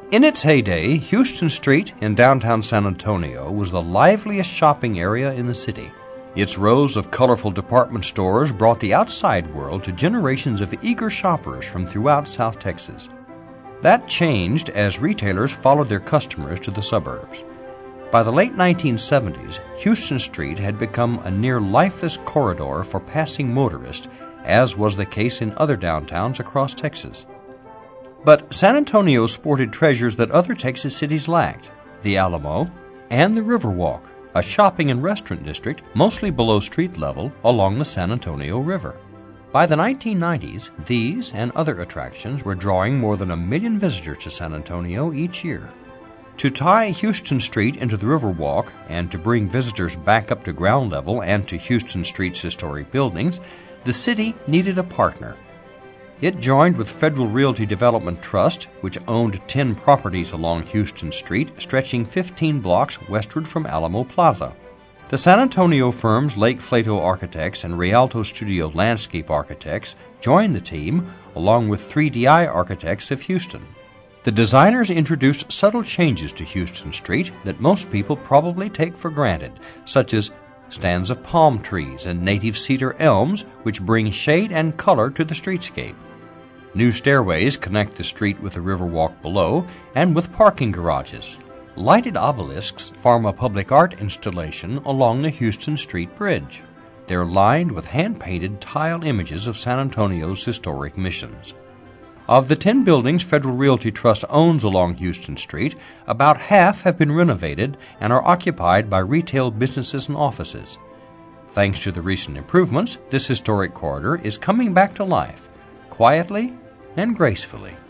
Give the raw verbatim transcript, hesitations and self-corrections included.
In its heyday, Houston Street in downtown San Antonio was the liveliest shopping area in the city. Its rows of colorful department stores brought the outside world to generations of eager shoppers from throughout South Texas. That changed as retailers followed their customers to the suburbs. By the late nineteen seventies, Houston Street had become a near lifeless corridor for passing motorists, as was the case in other downtowns across Texas. But San Antonio sported treasures that other Texas cities lacked: the Alamo and the Riverwalk, a shopping and restaurant district mostly below street level along the San Antonio River. By the nineteen nineties, these and other attractions were drawing more than a million visitors to San Antonio each year. To tie Houston Street into the Riverwalk and to bring visitors back up to ground level and to Houston Street's historic buildings, the city needed a partner. It joined with Federal Realty Development Trust, which owned ten properties along Houston Street, stretching fifteen blocks westward from Alamo Plaza. The San Antonio firms Lake Flato Architects and Rialto Studio Landscape Architects joined the team, along with three D I Architects of Houston. The designers introduced subtle changes to Houston Street that most people probably take for granted, such as stands of palm trees and native cedar elms, which bring shade and color to the streetscape. New stairways connect the street with the Riverwalk below and with parking garages. Lighted obelisks form a public art installation along the Houston Street Bridge. They're lined with hand-painted tile images of San Antonio's historic missions. Of the ten buildings Federal Realty Trust owns along Houston Street, about half have been renovated and are occupied by retail businesses and offices. Thanks to the recent improvements, this historic corridor is coming back to life, quietly and gracefully.